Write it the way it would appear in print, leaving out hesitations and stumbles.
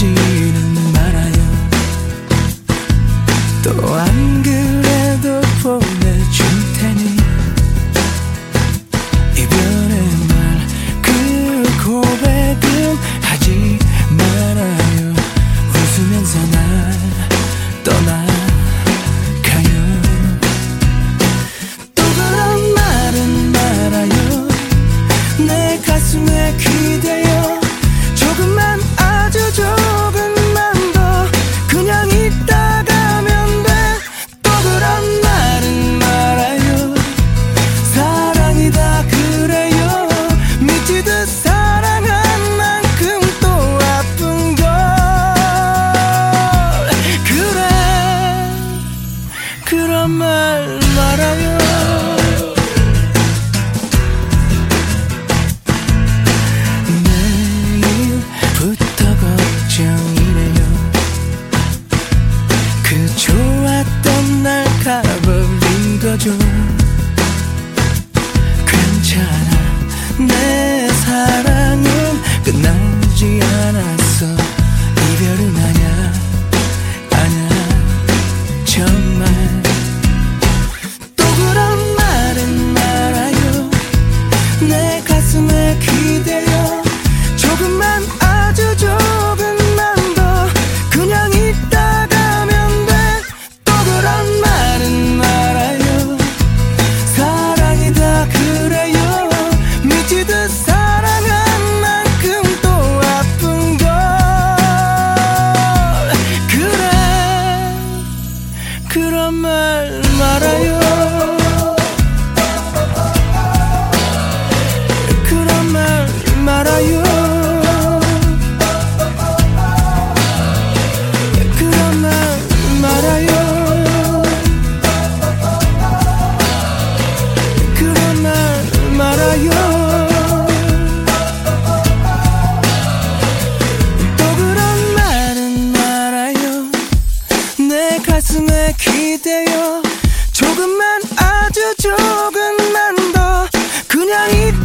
떠나지는 말아요. 또 안 그래도 보내줄 테니 이별의 말 그 고백은 하지 말아요. 웃으면서 날 떠나가요. 또 그런 말은 말아요. 내 가슴에 기대어 조금만 아주 조금만 더 그냥 있다 가면 돼. 또 그런 말은 말아요. 사랑이다 그래요. 미치듯 사랑한 만큼 또 아픈 걸. 그래 그런 말 말아요. 내일부터 걱정이래요. 그 좋았던 날 가버린 거죠. 괜찮아 내 사랑은 끝나지 않았어. 이별은 아냐 아냐 정말. 또 그런 말은 말아요. 내 가슴에 기대어 조금만 아주 조금만 더 그냥 있다 가면 돼. 또 그런 말은 말아요. 사랑이다 그래요. 미치듯 사랑한 만큼 또 아픈 걸. 그래 그런 말 말아요. 그런 말 말아요. 그런 말 말아요. 그런 말 말아요. 또 그런 말은 말아요. 내 가슴에 기대어 조금만 아주 조금만 더 그냥